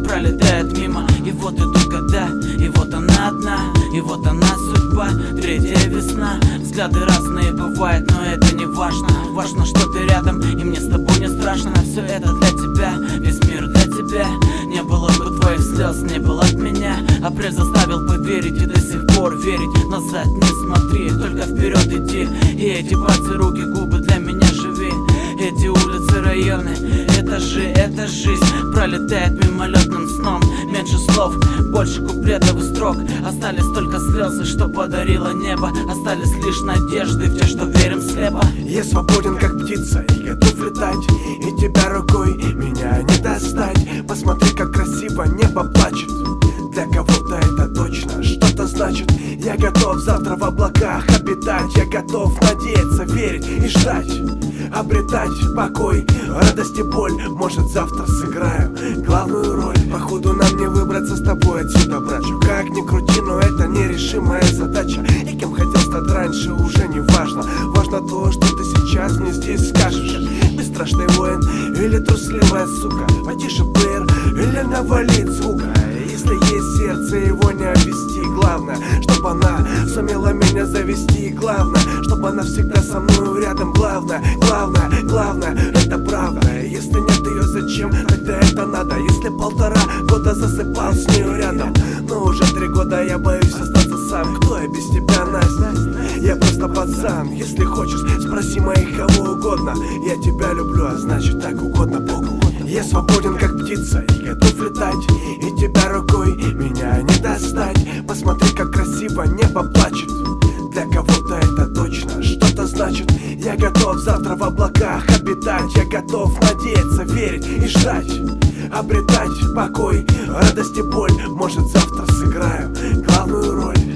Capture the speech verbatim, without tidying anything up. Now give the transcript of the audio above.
пролетает мимо. И вот идут года, и вот она одна, и вот она судьба, третья весна. Взгляды разные бывают, но это не важно. Важно, что ты рядом, и мне с тобой не страшно. Все это для тебя, весь мир для тебя. Не было бы твоих слез, не было от меня. Апрель заставил поверить и до сих пор верить. Назад не смотри, только вперед иди. И эти пальцы, руки, губы для меня живи. Эти улицы, районы, это же, это жизнь пролетает мимолетным сном. Меньше слов, больше куплетов и строк. Остались только слезы, что подарило небо. Остались лишь надежды в те, что верим слепо. Я свободен, как птица, и готов летать. И тебя рукой меня не достать. Посмотри, как красиво небо плачет. Для кого-то это точно что-то значит. Я готов завтра в облаках обитать. Я готов надеяться, верить и ждать. Обретать покой, радость и боль. Может, завтра сыграю главную роль. Походу нам не выбраться с тобой отсюда, братчик. Как ни крути, но это нерешимая задача. И кем хотел стать раньше, уже не важно. Важно то, что ты сейчас мне здесь скажешь. Бесстрашный воин или трусливая сука, потише плеер или навалить звука. Если есть сердце, его не обвести. Главное, чтобы она сумела меня завести. Главное, чтобы она всегда со мной рядом. Главное, главное, главное, это правда. Если нет ее, зачем тогда это надо? Если полтора года засыпал с нею рядом, но уже три года я боюсь остаться сам. Кто я без тебя, Настя? Я просто пацан. Если хочешь, спроси моих кого угодно. Я тебя люблю, а значит так угодно Богу. Я свободен, как птица, и готов летать. И тебя рукой меня не достать. Посмотри, как красиво небо плачет. Для кого-то это точно что-то значит. Я готов завтра в облаках обитать. Я готов надеяться, верить и ждать. Обретать покой, радость и боль. Может, завтра сыграю главную роль.